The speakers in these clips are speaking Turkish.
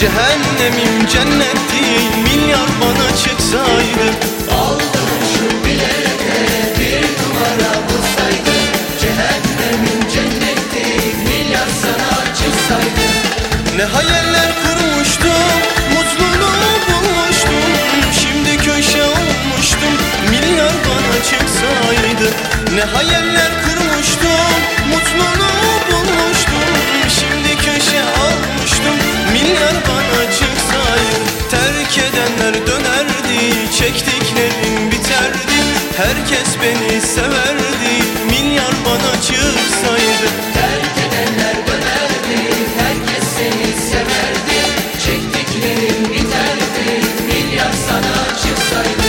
Cehennemim cennet değil, milyar bana çıksaydı. Aldanışım bilerek de bir numara bulsaydı. Cehennemin cennet değil, milyar sana çıksaydı. Ne hayaller kurmuştum, mutluluğu bulmuştum. Şimdi köşe olmuştum, milyar bana çıksaydı. Ne hayaller kurmuştum, mutluluğu bulmuştum. Şimdi köşe olmuştum, milyar bana çıksaydı. Terk edenler dönerdi, çektiklerim biterdi. Herkes beni severdi, milyar bana çıksaydı. Terk edenler dönerdi, herkes seni severdi. Çektiklerin biterdi, milyar sana çıksaydı.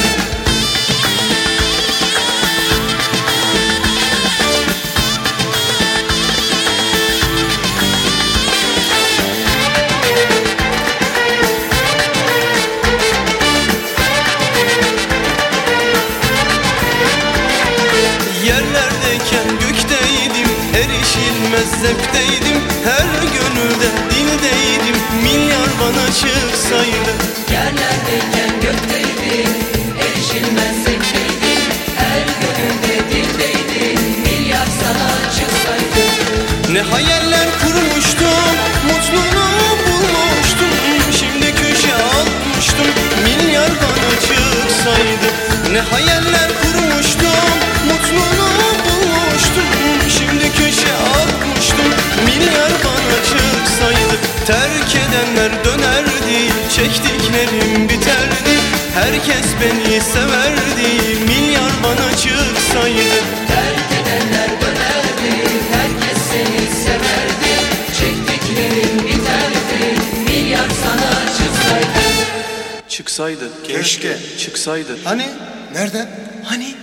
Yerlerdeyken gökteydim, erişilmez zevkteydim. Her gönülde dildeydim, milyar bana çıksaydı. Yerlerdeyken gökteydim, erişilmez zevkteydim. Her gönülde dildeydim, milyar sana çıksaydı. Ne hayaller kurmuştum, mutluluğu bulmuştum. Şimdi köşe almıştım, milyar bana çıksaydı. Ne hayaller kurmuştum, mutluluğu bulmuştum. Şimdi köşe almıştım, milyar bana çıksaydı. Terk edenler dönerdi, çektiklerim biterdi. Herkes beni severdi, milyar bana çıksaydı. Terk edenler dönerdi, herkes seni severdi. Çektiklerin biterdi, milyar sana çıksaydı. Çıksaydı, Keşke. çıksaydı. Hani? Nerede? Hani?